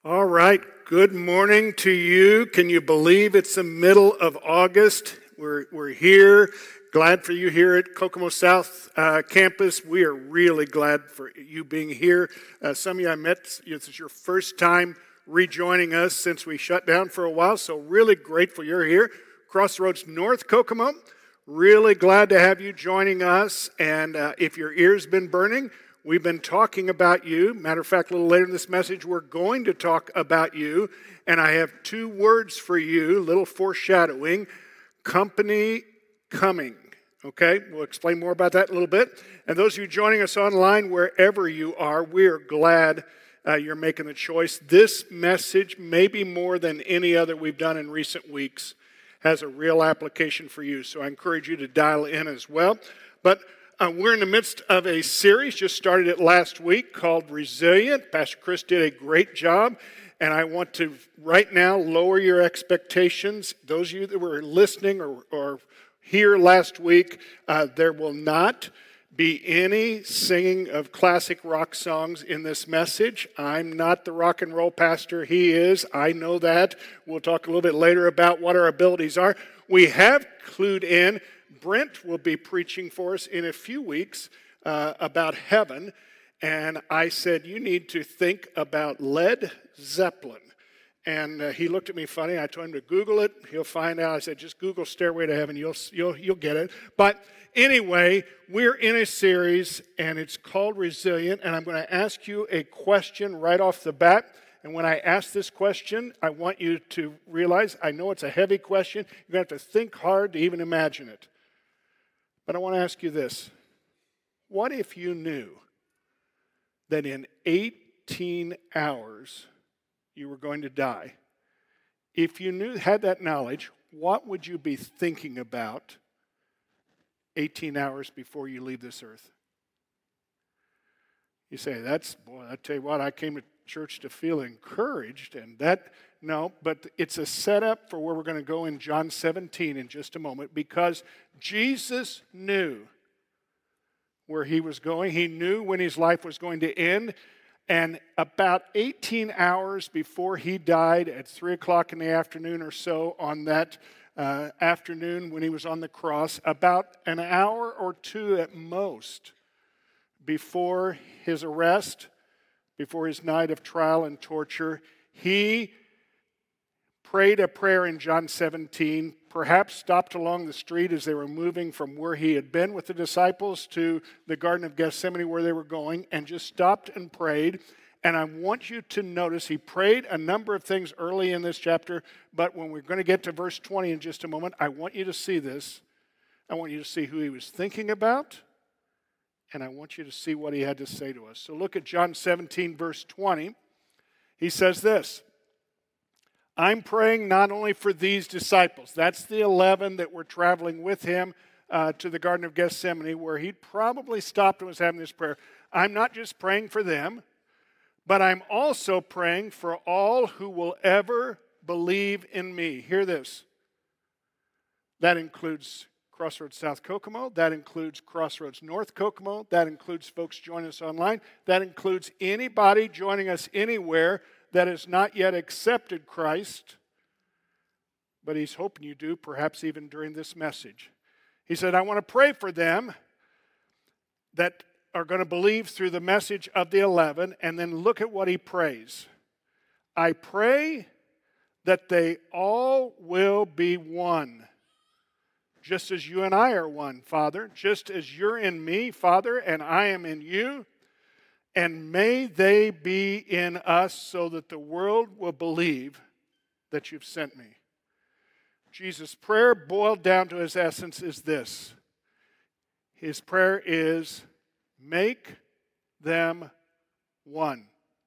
All right, good morning to you. Can you believe it's the middle of August? We're here. Glad for you here at Kokomo South campus. We are really glad for you being here. Some of you I met, this is your first time rejoining us since we shut down for a while, so really grateful you're here. Crossroads North Kokomo, really glad to have you joining us. And if your ear's been burning, we've been talking about you. Matter of fact, a little later in this message, we're going to talk about you. And I have two words for you, a little foreshadowing. Company coming. Okay, we'll explain more about that in a little bit. And those of you joining us online, wherever you are, we are glad you're making the choice. This message, maybe more than any other we've done in recent weeks, has a real application for you. So I encourage you to dial in as well. But we're in the midst of a series, just started it last week, called Resilient. Pastor Chris did a great job, and I want to right now lower your expectations. Those of you that were listening or here last week, there will not be any singing of classic rock songs in this message. I'm not the rock and roll pastor. He is. I know that. We'll talk a little bit later about what our abilities are. We have clued in. Brent will be preaching for us in a few weeks about heaven. And I said, you need to think about Led Zeppelin. And he looked at me funny. I told him to Google it. He'll find out. I said, just Google Stairway to Heaven. You'll get it. But anyway, we're in a series, and it's called Resilient. And I'm going to ask you a question right off the bat. And when I ask this question, I want you to realize, I know it's a heavy question. You're going to have to think hard to even imagine it. But I want to ask you this. What if you knew that in 18 hours you were going to die? If you had that knowledge, what would you be thinking about 18 hours before you leave this earth? You say, I tell you what, I came to church to feel encouraged, and but it's a setup for where we're going to go in John 17 in just a moment, because Jesus knew where he was going. He knew when his life was going to end, and about 18 hours before he died at 3 o'clock in the afternoon or so on that afternoon when he was on the cross, about an hour or two at most before his arrest, before his night of trial and torture, he prayed a prayer in John 17, perhaps stopped along the street as they were moving from where he had been with the disciples to the Garden of Gethsemane where they were going, and just stopped and prayed. And I want you to notice he prayed a number of things early in this chapter, but when we're going to get to verse 20 in just a moment, I want you to see this. I want you to see who he was thinking about, and I want you to see what he had to say to us. So look at John 17, verse 20. He says this, I'm praying not only for these disciples. That's the 11 that were traveling with him to the Garden of Gethsemane, where he probably stopped and was having this prayer. I'm not just praying for them, but I'm also praying for all who will ever believe in me. Hear this. That includes Crossroads South Kokomo. That includes Crossroads North Kokomo. That includes folks joining us online. That includes anybody joining us anywhere that has not yet accepted Christ, but he's hoping you do, perhaps even during this message. He said, I want to pray for them that are going to believe through the message of the 11, and then look at what he prays. I pray that they all will be one, just as you and I are one, Father, just as you're in me, Father, and I am in you. And may they be in us so that the world will believe that you've sent me. Jesus' prayer, boiled down to his essence, is this. His prayer is, make them one.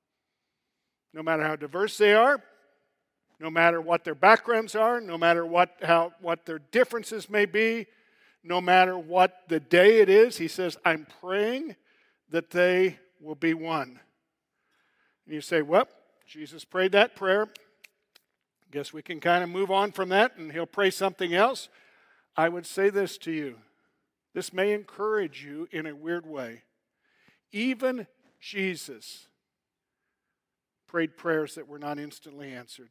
No matter how diverse they are, no matter what their backgrounds are, no matter what their differences may be, no matter what the day it is, he says, I'm praying that they will be one. And you say, well, Jesus prayed that prayer. Guess we can kind of move on from that and he'll pray something else. I would say this to you. This may encourage you in a weird way. Even Jesus prayed prayers that were not instantly answered.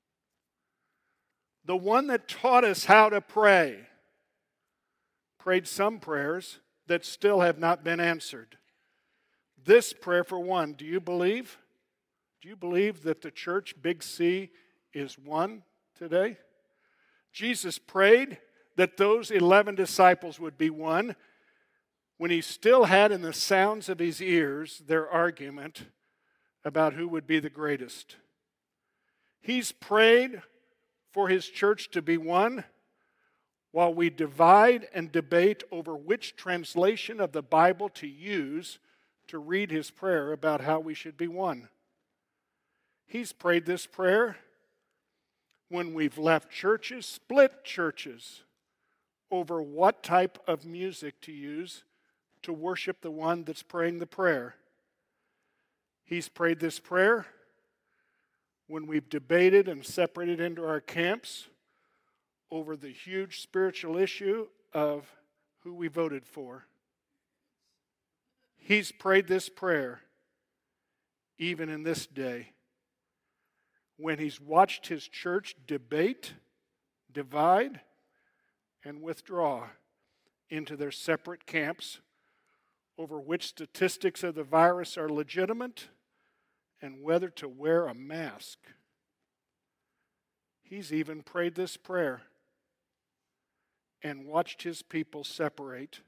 The one that taught us how to pray prayed some prayers that still have not been answered. This prayer, for one, do you believe? Do you believe that the church, big C, is one today? Jesus prayed that those 11 disciples would be one when he still had in the sounds of his ears their argument about who would be the greatest. He's prayed for his church to be one while we divide and debate over which translation of the Bible to use to read his prayer about how we should be one. He's prayed this prayer when we've left churches, split churches, over what type of music to use to worship the one that's praying the prayer. He's prayed this prayer when we've debated and separated into our camps over the huge spiritual issue of who we voted for. He's prayed this prayer even in this day when he's watched his church debate, divide, and withdraw into their separate camps over which statistics of the virus are legitimate and whether to wear a mask. He's even prayed this prayer and watched his people separate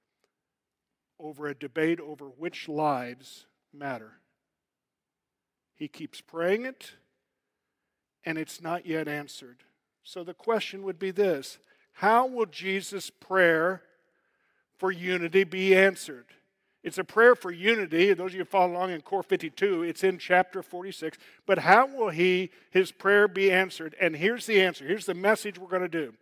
over a debate over which lives matter. He keeps praying it, and it's not yet answered. So the question would be this: how will Jesus' prayer for unity be answered? It's a prayer for unity. Those of you who follow along in Core 52, it's in chapter 46. But how will his prayer be answered? And here's the answer. Here's the message we're going to do.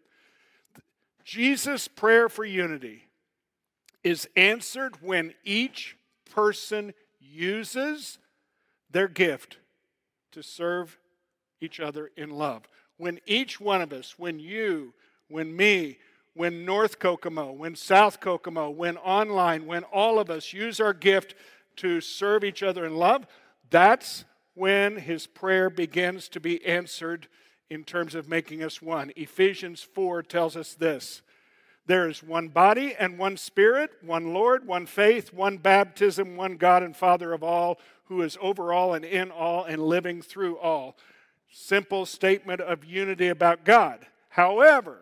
Jesus' prayer for unity is answered when each person uses their gift to serve each other in love. When each one of us, when you, when me, when North Kokomo, when South Kokomo, when online, when all of us use our gift to serve each other in love, that's when his prayer begins to be answered in terms of making us one. Ephesians 4 tells us this: there is one body and one Spirit, one Lord, one faith, one baptism, one God and Father of all, who is over all and in all and living through all. Simple statement of unity about God. However,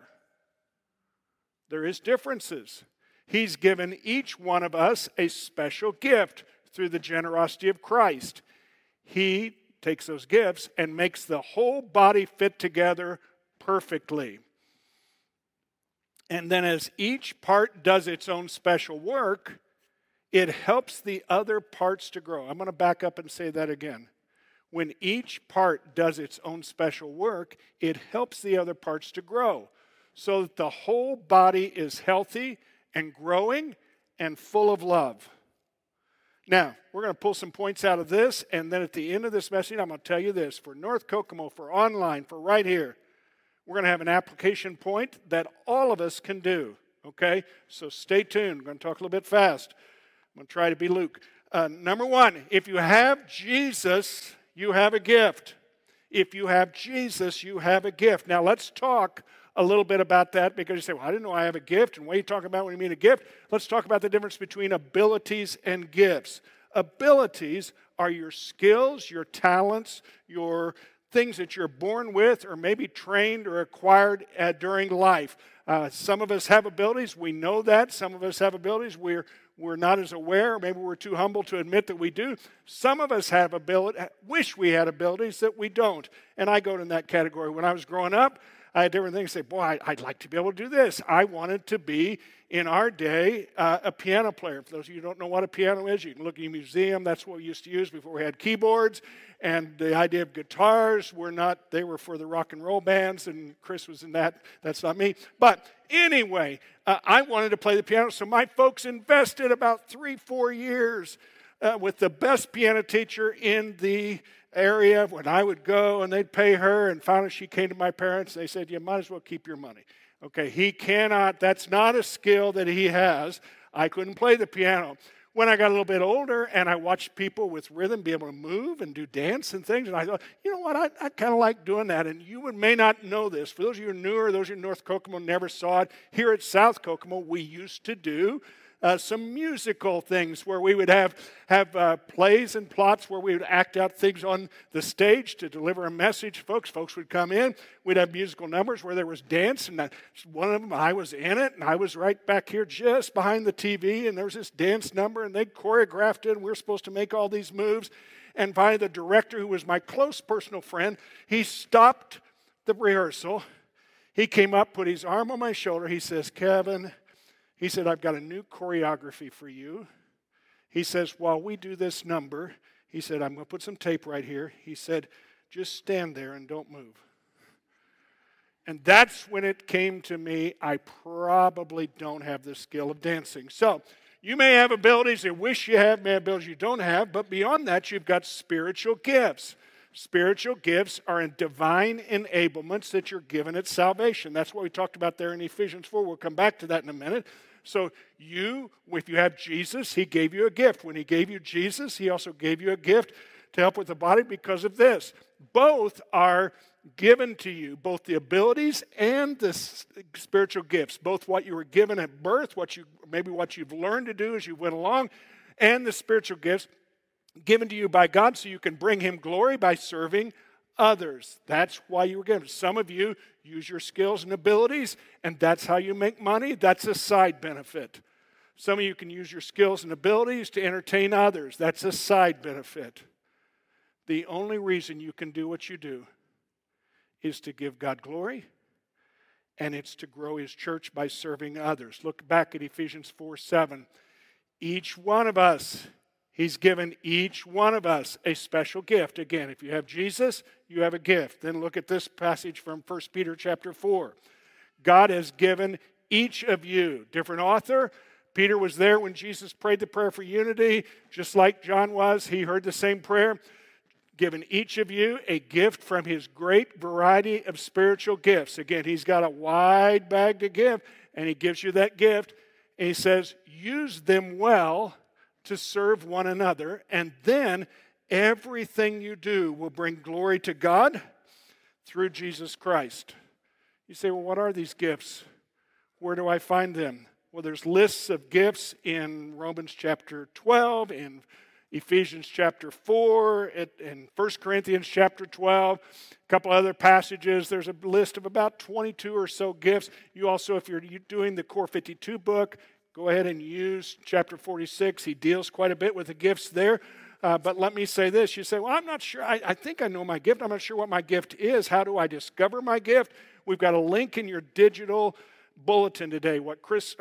there is differences. He's given each one of us a special gift through the generosity of Christ. He takes those gifts and makes the whole body fit together perfectly. And then as each part does its own special work, it helps the other parts to grow. I'm going to back up and say that again. When each part does its own special work, it helps the other parts to grow so that the whole body is healthy and growing and full of love. Now, we're going to pull some points out of this, and then at the end of this message, I'm going to tell you this. For North Kokomo, for online, for right here, we're going to have an application point that all of us can do, okay? So stay tuned. I'm going to talk a little bit fast. I'm going to try to be Luke. Number one, if you have Jesus, you have a gift. If you have Jesus, you have a gift. Now, let's talk a little bit about that, because you say, well, I didn't know I have a gift. And what are you talking about when you mean a gift? Let's talk about the difference between abilities and gifts. Abilities are your skills, your talents, your things that you're born with or maybe trained or acquired during life. Some of us have abilities. We know that. Some of us have abilities. We're not as aware. Maybe we're too humble to admit that we do. Some of us have wish we had abilities that we don't. And I go in that category. When I was growing up, I had different things. Say, boy, I'd like to be able to do this. I wanted to be, in our day, a piano player. For those of you who don't know what a piano is, you can look at a museum. That's what we used to use before we had keyboards. And the idea of guitars they were for the rock and roll bands, and Chris was in that. That's not me. But anyway, I wanted to play the piano, so my folks invested about 3-4 years with the best piano teacher in the area when I would go, and they'd pay her, and finally she came to my parents. They said, you might as well keep your money. Okay, he cannot, that's not a skill that he has. I couldn't play the piano. when I got a little bit older and I watched people with rhythm be able to move and do dance and things, and I thought, you know what, I kind of like doing that. And you may not know this. For those of you who are newer, those of you in North Kokomo never saw it, here at South Kokomo, we used to do some musical things where we would have plays and plots where we would act out things on the stage to deliver a message. Folks would come in. We'd have musical numbers where there was dance, and one of them, I was in it, and I was right back here just behind the TV, and there was this dance number, and they choreographed it, and we were supposed to make all these moves. And finally, the director, who was my close personal friend, he stopped the rehearsal. He came up, put his arm on my shoulder. He says, Kevin, he said, I've got a new choreography for you. He says, while we do this number, he said, I'm going to put some tape right here. He said, just stand there and don't move. And that's when it came to me, I probably don't have the skill of dancing. So you may have abilities you wish you have, may have abilities you don't have, but beyond that, you've got spiritual gifts. Spiritual gifts are in divine enablements that you're given at salvation. That's what we talked about there in Ephesians 4. We'll come back to that in a minute. So if you have Jesus, he gave you a gift. When he gave you Jesus, he also gave you a gift to help with the body because of this. Both are given to you, both the abilities and the spiritual gifts, both what you were given at birth, what you've learned to do as you went along, and the spiritual gifts given to you by God so you can bring him glory by serving others. That's why you were given. Some of you use your skills and abilities, and that's how you make money. That's a side benefit. Some of you can use your skills and abilities to entertain others. That's a side benefit. The only reason you can do what you do is to give God glory, and it's to grow his church by serving others. Look back at Ephesians 4:7. Each one of us, he's given each one of us a special gift. Again, if you have Jesus, you have a gift. Then look at this passage from 1 Peter chapter 4. God has given each of you, different author. Peter was there when Jesus prayed the prayer for unity, just like John was. He heard the same prayer. Given each of you a gift from his great variety of spiritual gifts. Again, he's got a wide bag to give, and he gives you that gift. And he says, use them well to serve one another, and then everything you do will bring glory to God through Jesus Christ. You say, well, what are these gifts? Where do I find them? Well, there's lists of gifts in Romans chapter 12, in Ephesians chapter 4, in 1 Corinthians chapter 12, a couple other passages. There's a list of about 22 or so gifts. You also, if you're doing the Core 52 book, go ahead and use chapter 46. He deals quite a bit with the gifts there. But let me say this. You say, well, I'm not sure. I think I know my gift. I'm not sure what my gift is. How do I discover my gift? We've got a link in your digital bulletin today, what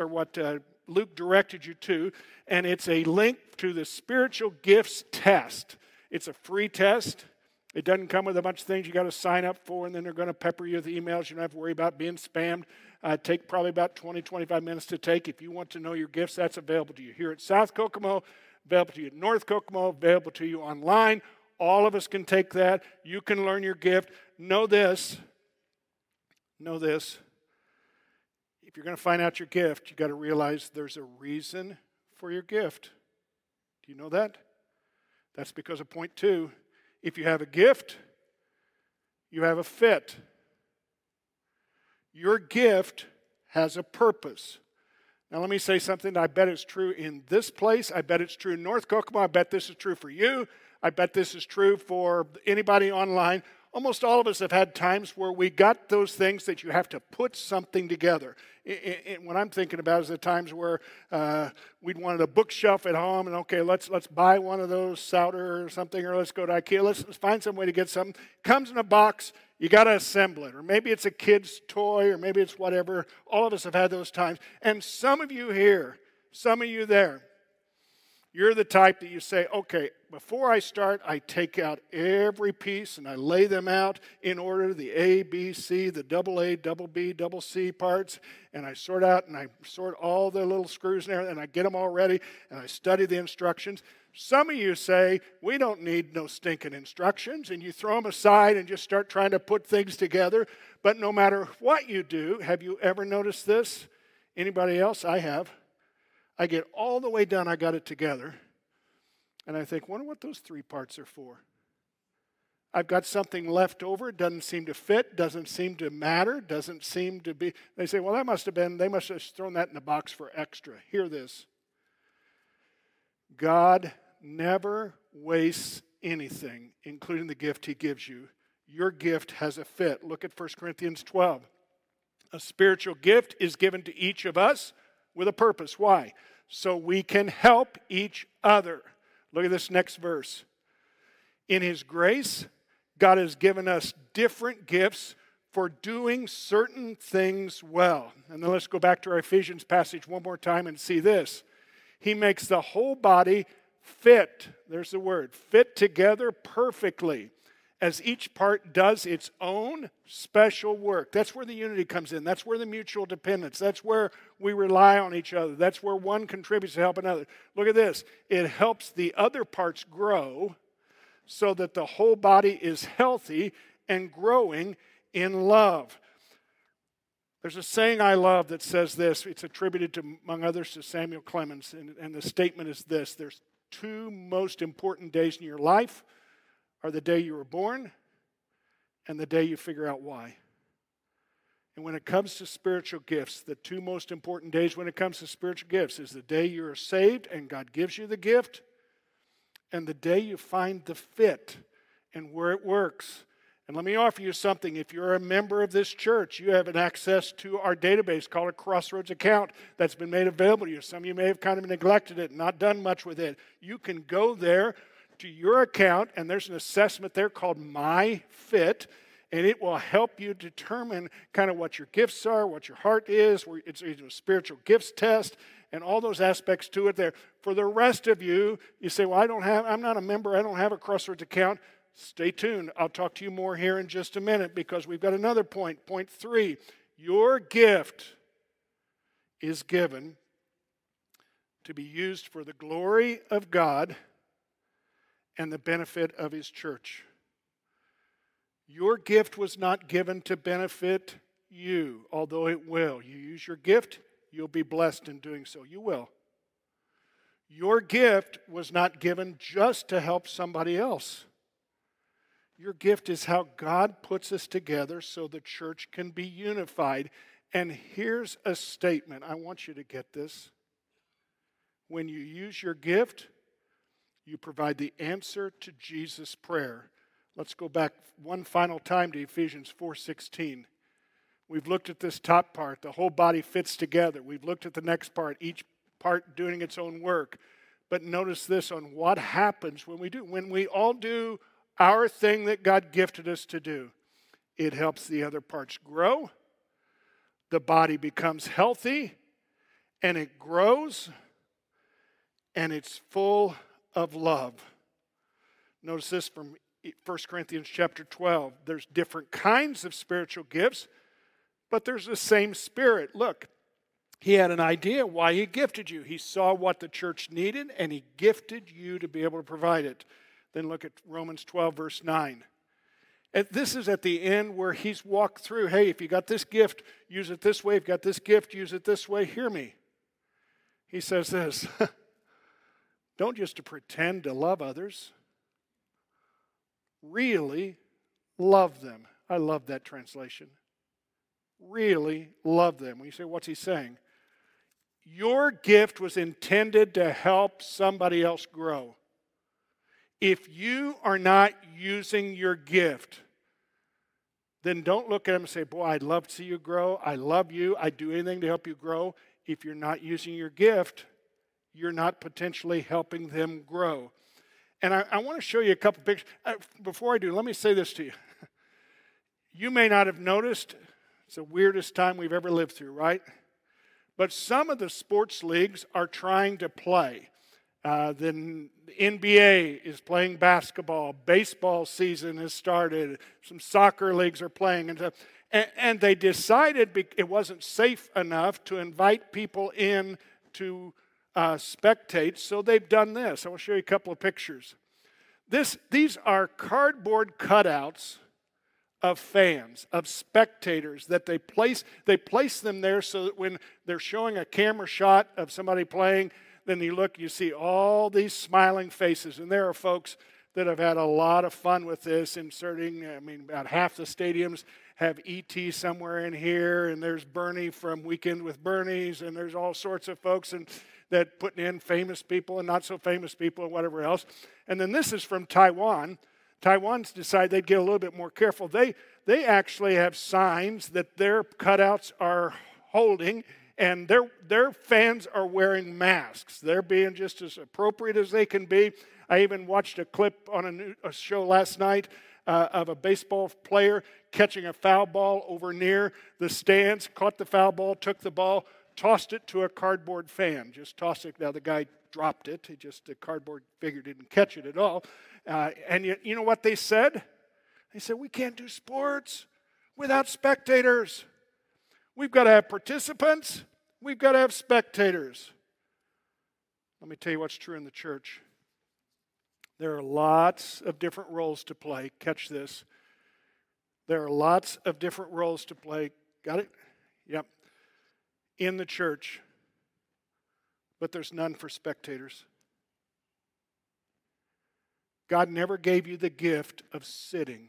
Luke directed you to, and it's a link to the spiritual gifts test. It's a free test. It doesn't come with a bunch of things you got to sign up for, and then they're going to pepper you with emails. You don't have to worry about being spammed. Take probably about 20, 25 minutes to take. If you want to know your gifts, that's available to you here at South Kokomo, available to you at North Kokomo, available to you online. All of us can take that. You can learn your gift. Know this. If you're going to find out your gift, you've got to realize there's a reason for your gift. Do you know that? That's because of point 2. If you have a gift, you have a fit. Your gift has a purpose. Now let me say something. I bet it's true in this place. I bet it's true in North Kokomo. I bet this is true for you. I bet this is true for anybody online. Almost all of us have had times where we got those things that you have to put something together. What I'm thinking about is the times where we'd wanted a bookshelf at home, and okay, let's buy one of those Souter or something, or let's go to IKEA. Let's find some way to get something. Comes in a box. You got to assemble it, or maybe it's a kid's toy, or maybe it's whatever. All of us have had those times, and some of you here, some of you there. You're the type that you say, okay, before I start, I take out every piece and I lay them out in order, the A, B, C, the double A, double B, double C parts, and I sort out and I sort all the little screws in there, and I get them all ready, and I study the instructions. Some of you say, we don't need no stinking instructions, and you throw them aside and just start trying to put things together. But no matter what you do, have you ever noticed this? Anybody else? I have. I get all the way done, I got it together, and I think, wonder what those 3 parts are for. I've got something left over, it doesn't seem to fit, doesn't seem to matter, doesn't seem to be. They say, well, they must have thrown that in the box for extra. Hear this. God never wastes anything, including the gift he gives you. Your gift has a fit. Look at 1 Corinthians 12. A spiritual gift is given to each of us with a purpose. Why? So we can help each other. Look at this next verse. In his grace, God has given us different gifts for doing certain things well. And then let's go back to our Ephesians passage one more time and see this. He makes the whole body fit, there's the word, fit together perfectly, as each part does its own special work. That's where the unity comes in. That's where the mutual dependence. That's where we rely on each other. That's where one contributes to help another. Look at this. It helps the other parts grow so that the whole body is healthy and growing in love. There's a saying I love that says this. It's attributed to, among others, to Samuel Clemens. And the statement is this. There's 2 most important days in your life are the day you were born and the day you figure out why. And when it comes to spiritual gifts, the 2 most important days when it comes to spiritual gifts is the day you're saved and God gives you the gift, and the day you find the fit and where it works. And let me offer you something. If you're a member of this church, you have an access to our database called a Crossroads account that's been made available to you. Some of you may have kind of neglected it and not done much with it. You can go there to your account, and there's an assessment there called My Fit, and it will help you determine kind of what your gifts are, what your heart is. It's a spiritual gifts test, and all those aspects to it there. For the rest of you, you say, well, I'm not a member, I don't have a Crossroads account. Stay tuned. I'll talk to you more here in just a minute because we've got another point. Point 3, your gift is given to be used for the glory of God and the benefit of his church. Your gift was not given to benefit you, although it will. You use your gift, you'll be blessed in doing so. You will. Your gift was not given just to help somebody else. Your gift is how God puts us together so the church can be unified. And here's a statement. I want you to get this. When you use your gift, you provide the answer to Jesus' prayer. Let's go back one final time to Ephesians 4:16. We've looked at this top part. The whole body fits together. We've looked at the next part, each part doing its own work. But notice this on what happens when we do. When we all do our thing that God gifted us to do, it helps the other parts grow. The body becomes healthy, and it grows, and it's full of love. Notice this from 1 Corinthians chapter 12. There's different kinds of spiritual gifts, but there's the same Spirit. Look, he had an idea why he gifted you. He saw what the church needed, and he gifted you to be able to provide it. Then look at Romans 12, verse 9. And this is at the end where he's walked through, hey, if you got this gift, use it this way. If you got this gift, use it this way. Hear me. He says this, don't just to pretend to love others. Really love them. I love that translation. Really love them. When you say, what's he saying? Your gift was intended to help somebody else grow. If you are not using your gift, then don't look at them and say, boy, I'd love to see you grow. I love you. I'd do anything to help you grow. If you're not using your gift, you're not potentially helping them grow. And I want to show you a couple pictures. Before I do, let me say this to you. You may not have noticed, it's the weirdest time we've ever lived through, right? But some of the sports leagues are trying to play. The NBA is playing basketball. Baseball season has started. Some soccer leagues are playing. And they decided it wasn't safe enough to invite people in to spectate, so they've done this. I want to show you a couple of pictures. These are cardboard cutouts of fans, of spectators that they place them there so that when they're showing a camera shot of somebody playing, then you look, you see all these smiling faces. And there are folks that have had a lot of fun with this, about half the stadiums have E.T. somewhere in here, and there's Bernie from Weekend with Bernie's, and there's all sorts of folks that putting in famous people and not so famous people and whatever else. And then this is from Taiwan. Taiwan's decided they'd get a little bit more careful. They actually have signs that their cutouts are holding, and their fans are wearing masks. They're being just as appropriate as they can be. I even watched a clip on a show last night of a baseball player catching a foul ball over near the stands, caught the foul ball, took the ball, tossed it to a cardboard fan. Just tossed it. Now the guy dropped it. The cardboard figure didn't catch it at all. And you know what they said? They said, we can't do sports without spectators. We've got to have participants. We've got to have spectators. Let me tell you what's true in the church. There are lots of different roles to play. Catch this. There are lots of different roles to play. Got it? Yep. In the church. But there's none for spectators. God never gave you the gift of sitting.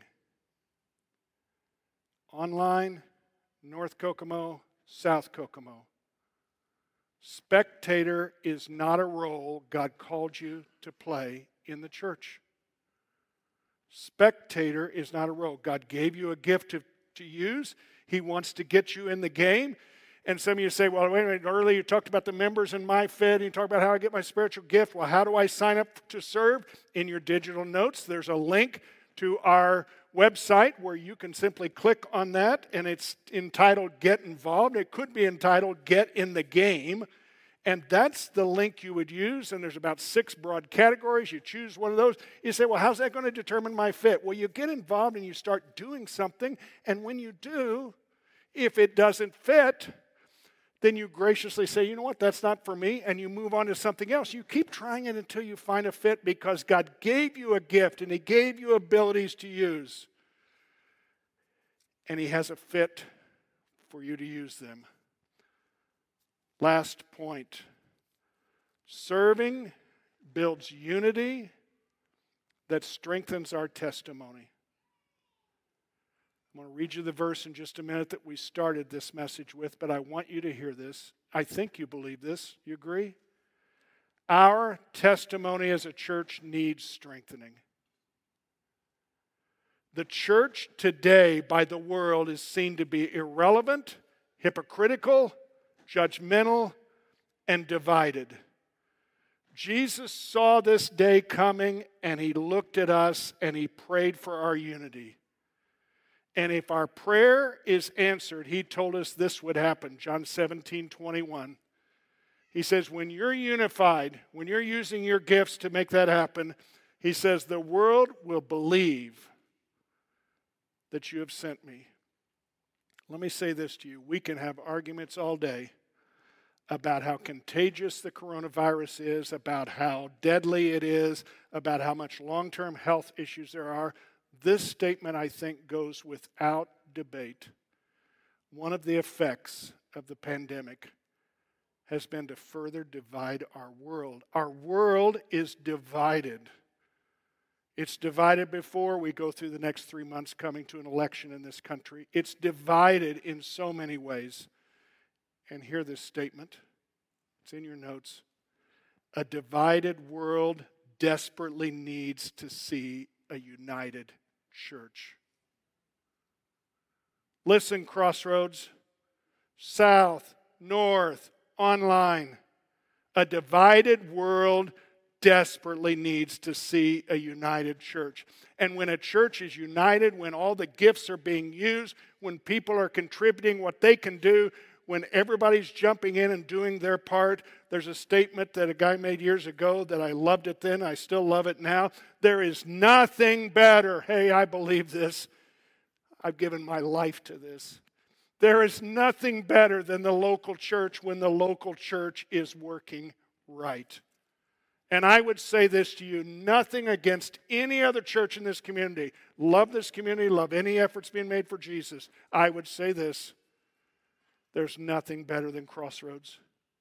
Online, North Kokomo, South Kokomo. Spectator is not a role God called you to play in the church. Spectator is not a role. God gave you a gift to use. He wants to get you in the game. And some of you say, well, wait a minute, earlier you talked about the members in MyFit, and you talked about how I get my spiritual gift. Well, how do I sign up to serve? In your digital notes, there's a link to our website where you can simply click on that, and it's entitled Get Involved. It could be entitled Get in the Game. And that's the link you would use, and there's about 6 broad categories. You choose one of those. You say, well, how's that going to determine my fit? Well, you get involved and you start doing something, and when you do, if it doesn't fit, then you graciously say, you know what, that's not for me, and you move on to something else. You keep trying it until you find a fit because God gave you a gift, and He gave you abilities to use, and He has a fit for you to use them. Last point. Serving builds unity that strengthens our testimony. I'm going to read you the verse in just a minute that we started this message with, but I want you to hear this. I think you believe this. You agree? Our testimony as a church needs strengthening. The church today by the world is seen to be irrelevant, hypocritical, judgmental, and divided. Jesus saw this day coming, and He looked at us, and He prayed for our unity. And if our prayer is answered, He told us this would happen. John 17:21. He says, when you're unified, when you're using your gifts to make that happen, He says, the world will believe that you have sent me. Let me say this to you. We can have arguments all day about how contagious the coronavirus is, about how deadly it is, about how much long-term health issues there are. This statement, I think, goes without debate. One of the effects of the pandemic has been to further divide our world. Our world is divided. It's divided before we go through the next 3 months coming to an election in this country. It's divided in so many ways. And hear this statement. It's in your notes. A divided world desperately needs to see a united church. Listen, Crossroads, South, North, online. A divided world desperately needs to see a united church. And when a church is united, when all the gifts are being used, when people are contributing what they can do, when everybody's jumping in and doing their part, there's a statement that a guy made years ago that I loved it then, I still love it now. There is nothing better. Hey, I believe this. I've given my life to this. There is nothing better than the local church when the local church is working right. And I would say this to you, nothing against any other church in this community. Love this community, love any efforts being made for Jesus. I would say this, there's nothing better than Crossroads.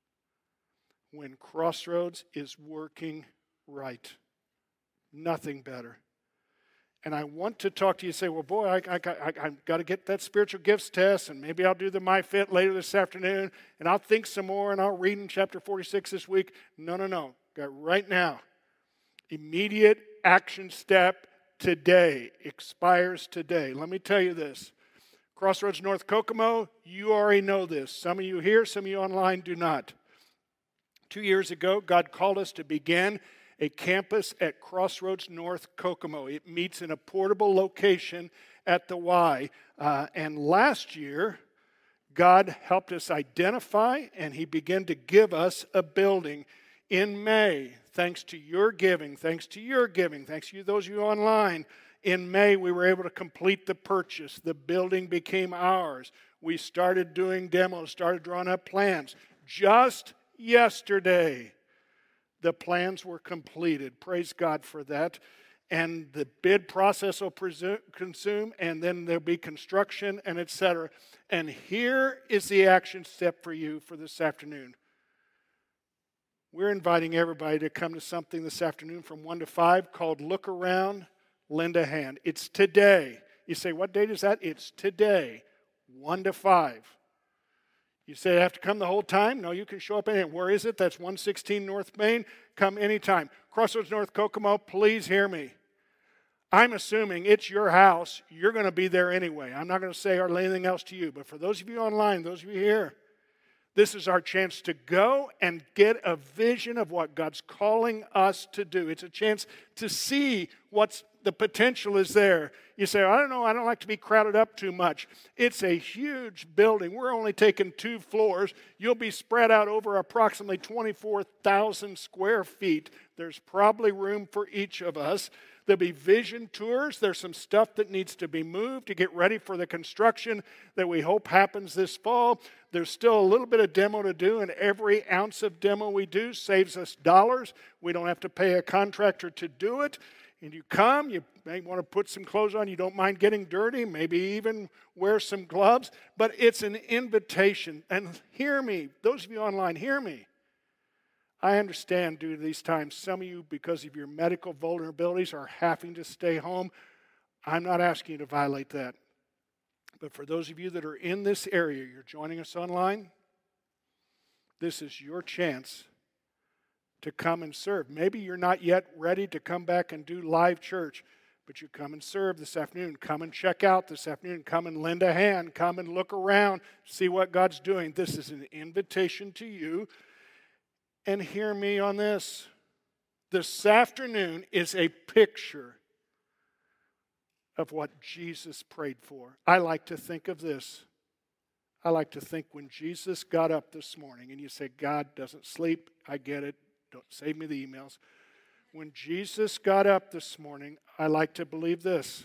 When Crossroads is working right. Nothing better. And I want to talk to you and say, well, boy, I've got to get that spiritual gifts test, and maybe I'll do the MyFit later this afternoon, and I'll think some more, and I'll read in chapter 46 this week. No. Got right now. Immediate action step today. Expires today. Let me tell you this. Crossroads North Kokomo, you already know this. Some of you here, some of you online do not. 2 years ago, God called us to begin a campus at Crossroads North Kokomo. It meets in a portable location at the Y. And last year, God helped us identify, and He began to give us a building. In May, thanks to your giving, thanks to you, those of you online, in May we were able to complete the purchase. The building became ours. We started doing demos, started drawing up plans. Just yesterday, the plans were completed. Praise God for that. And the bid process will consume, and then there'll be construction and etc. And here is the action step for you for this afternoon. We're inviting everybody to come to something this afternoon from 1 to 5 called Look Around, Lend a Hand. It's today. You say, what date is that? It's today, 1 to 5. You say I have to come the whole time? No, you can show up anytime. Where is it? That's 116 North Main. Come anytime. Crossroads North Kokomo, please hear me. I'm assuming it's your house. You're going to be there anyway. I'm not going to say or anything else to you. But for those of you online, those of you here, this is our chance to go and get a vision of what God's calling us to do. It's a chance to see what's the potential is there. You say, I don't know, I don't like to be crowded up too much. It's a huge building. We're only taking 2 floors. You'll be spread out over approximately 24,000 square feet. There's probably room for each of us. There'll be vision tours. There's some stuff that needs to be moved to get ready for the construction that we hope happens this fall. There's still a little bit of demo to do, and every ounce of demo we do saves us dollars. We don't have to pay a contractor to do it. And you come, you may want to put some clothes on. You don't mind getting dirty, maybe even wear some gloves. But it's an invitation. And hear me, those of you online, hear me. I understand due to these times, some of you, because of your medical vulnerabilities, are having to stay home. I'm not asking you to violate that. But for those of you that are in this area, you're joining us online, this is your chance to come and serve. Maybe you're not yet ready to come back and do live church, but you come and serve this afternoon. Come and check out this afternoon. Come and lend a hand. Come and look around, see what God's doing. This is an invitation to you. And hear me on this. This afternoon is a picture of what Jesus prayed for. I like to think of this. I like to think when Jesus got up this morning, and you say, God doesn't sleep, I get it. Don't save me the emails. When Jesus got up this morning, I like to believe this.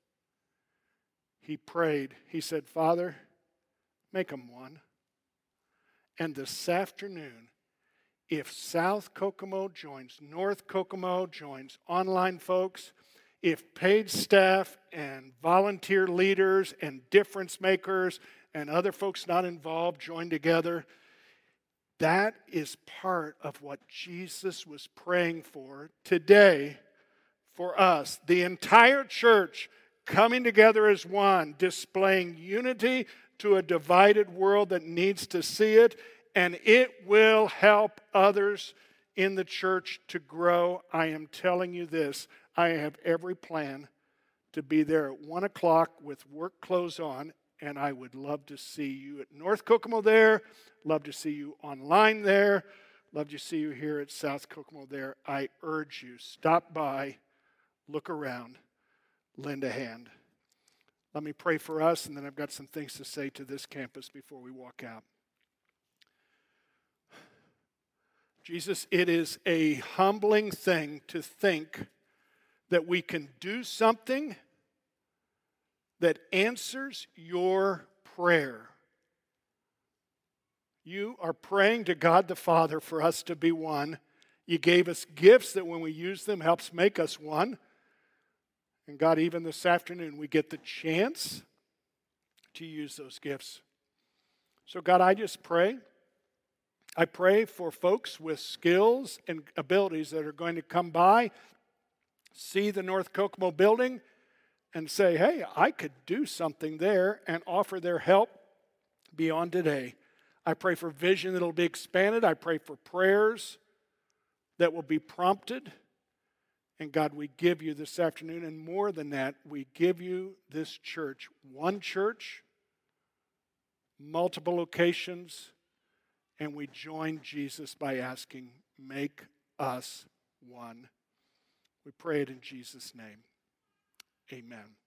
He prayed. He said, Father, make them one. And this afternoon, if South Kokomo joins, North Kokomo joins online folks, if paid staff and volunteer leaders and difference makers and other folks not involved join together, that is part of what Jesus was praying for today for us. The entire church coming together as one, displaying unity to a divided world that needs to see it, and it will help others in the church to grow. I am telling you this. I have every plan to be there at 1 o'clock with work clothes on, and I would love to see you at North Kokomo there, love to see you online there, love to see you here at South Kokomo there. I urge you, stop by, look around, lend a hand. Let me pray for us, and then I've got some things to say to this campus before we walk out. Jesus, it is a humbling thing to think that we can do something that answers your prayer. You are praying to God the Father for us to be one, You gave us gifts that when we use them helps make us one. And God, even this afternoon, we get the chance to use those gifts. So God, I just pray. I pray for folks with skills and abilities that are going to come by, see the North Kokomo building, and say, hey, I could do something there, and offer their help beyond today. I pray for vision that will be expanded. I pray for prayers that will be prompted. And God, we give you this afternoon, and more than that, we give you this church. One church, multiple locations, and we join Jesus by asking, make us one. We pray it in Jesus' name. Amen.